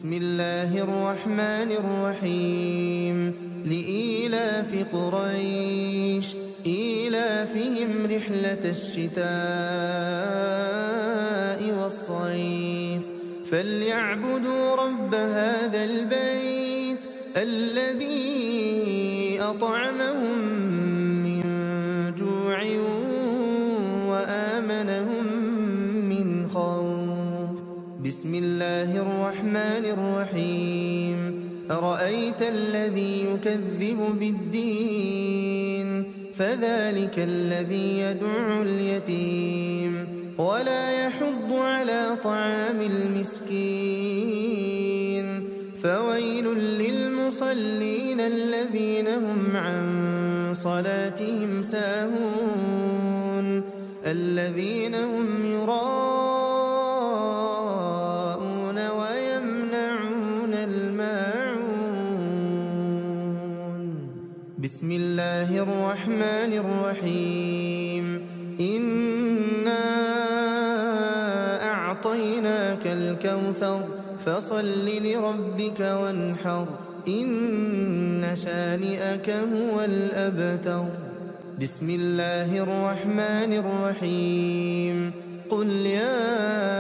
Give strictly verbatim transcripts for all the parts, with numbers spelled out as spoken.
بسم الله الرحمن الرحيم لإيلاف قريش إيلافهم رحلة الشتاء والصيف فليعبدوا رب هذا البيت الذي أطعمهم من جوع وآمنهم من خوف. بسم الله الرحمن الرحيم أرأيت الذي يكذب بالدين فذلك الذي يدع اليتيم ولا يحض على طعام المسكين فويل للمصلين الذين هم عن صلاتهم ساهون الذين هم يراءون ويمنعون الماعون. بسم الله الرحمن الرحيم إنا أعطيناك الكوثر فصل لربك وانحر إن شانئك هو الأبتر. بسم الله الرحمن الرحيم قل يا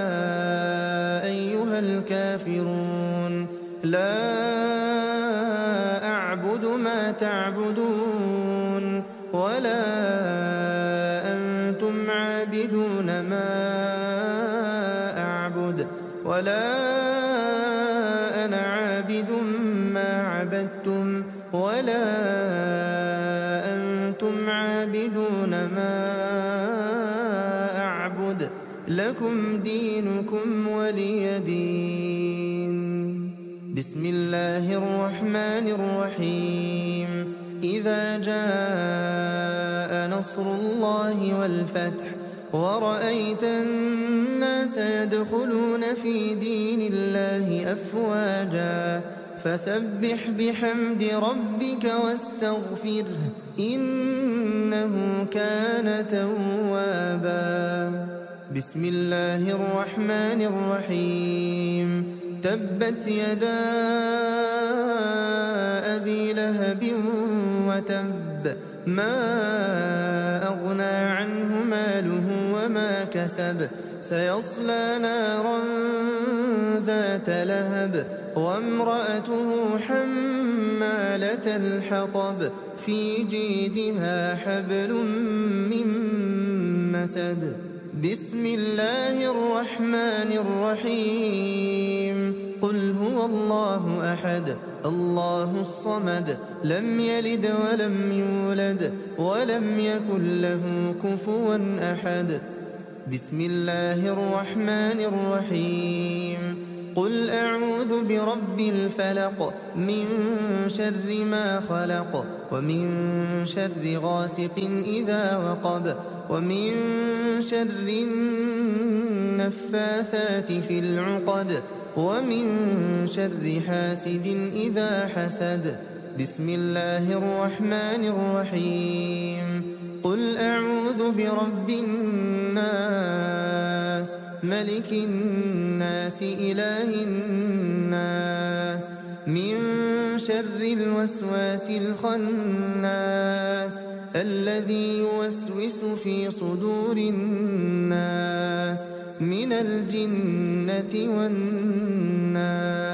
أيها الكافرون لا أعبد ما تعبدون ولا أنتم عابدون ما أعبد ولا أنا عابد ما عبدتم ولا أنتم عابدون ما أعبد لكم دينكم ولي دين. بسم الله الرحمن الرحيم إذا جاء نصر الله والفتح ورأيت الناس يدخلون في دين الله أفواجا فسبح بحمد ربك واستغفره إنه كان توابا. بسم الله الرحمن الرحيم تبت يدا أبي لهب وتب ما أغنى عنه ماله وما كسب سيصلى نارا ذات لهب وامرأته حمالة الحطب في جيدها حبل من مسد. بسم الله الرحمن الرحيم قل هو الله أحد الله الصمد لم يلد ولم يولد ولم يكن له كفوا أحد. بسم الله الرحمن الرحيم قل أعوذ برب الفلق من شر ما خلق ومن شر غاسق إذا وقب ومن شر النفاثات في العقد ومن شر حاسد إذا حسد. بسم الله الرحمن الرحيم قل أعوذ برب الناس ملك الناس إله الناس من شر الوسواس الخناس الذي يوسوس في صدور الناس من الجنة والناس.